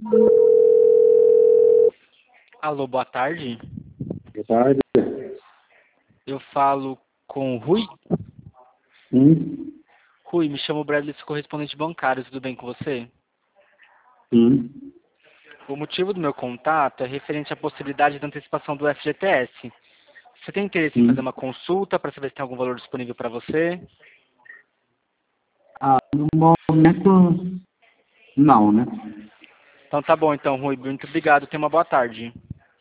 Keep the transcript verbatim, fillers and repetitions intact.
Alô, boa tarde. Boa tarde. Eu falo com o Rui. Sim. Rui, me chamo Bradley, sou correspondente bancário, tudo bem com você? Sim. O motivo do meu contato é referente à possibilidade da antecipação do F G T S. Você tem interesse em fazer Sim. uma consulta para saber se tem algum valor disponível para você? Ah, no momento, não, né? Então tá bom então, Rui. Muito obrigado. Tenha uma boa tarde.